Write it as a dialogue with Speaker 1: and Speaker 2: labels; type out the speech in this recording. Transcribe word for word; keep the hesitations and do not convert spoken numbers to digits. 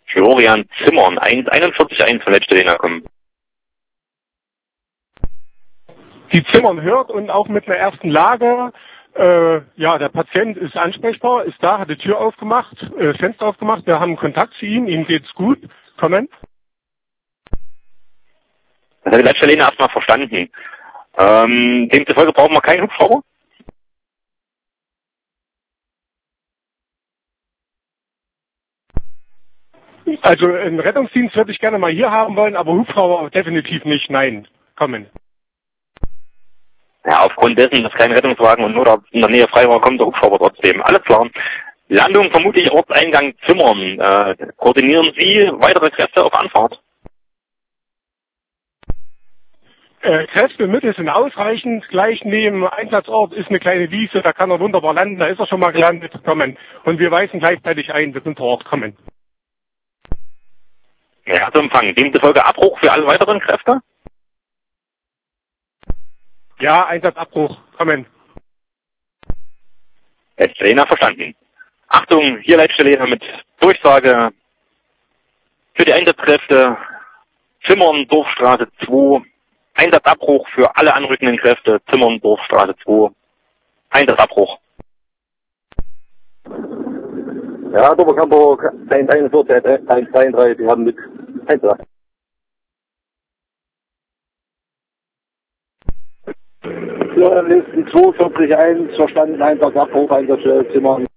Speaker 1: Florian Zimmern, eins einundvierzig eins von Letzte kommen.
Speaker 2: Die Zimmern hört und auch mit einer ersten Lage. Äh, ja, der Patient ist ansprechbar, ist da, hat die Tür aufgemacht, äh, Fenster aufgemacht, wir haben Kontakt zu ihm, ihm geht's gut. Kommen.
Speaker 1: Das hat die Letzte erstmal verstanden. Ähm, demzufolge brauchen wir keinen Hubschrauber.
Speaker 2: Also einen Rettungsdienst würde ich gerne mal hier haben wollen, aber Hubschrauber definitiv nicht, nein. Kommen.
Speaker 1: Ja, aufgrund dessen, dass kein Rettungswagen und Notarzt in der Nähe frei war, kommt der Hubschrauber trotzdem. Alles klar. Landung vermutlich Ortseingang Zimmern. Äh, koordinieren Sie weitere Kräfte auf Anfahrt?
Speaker 2: Äh, Kräftemittel sind ausreichend. Gleich neben Einsatzort ist eine kleine Wiese, da kann er wunderbar landen, da ist er schon mal gelandet. Kommen. Und wir weisen gleichzeitig ein, wir sind vor Ort. Kommen.
Speaker 1: Ja, zu empfangen. Demzufolge Abbruch für alle weiteren Kräfte?
Speaker 2: Ja, Einsatzabbruch. Kommen.
Speaker 1: Letzte verstanden. Achtung, hier Leitstelle mit Durchsage für die Einsatzkräfte Zimmern, Dorfstraße zwei. Einsatzabbruch für alle anrückenden Kräfte Zimmern, Dorfstraße zwei. Einsatzabbruch.
Speaker 3: Ja, Doberkampo eins einundvierzig, eins dreiunddreißig, wir haben mit Einsatz. Ja, Listen zwei vierzig eins, verstanden, Einsatzabbruch, Einsatzstelle Zimmern.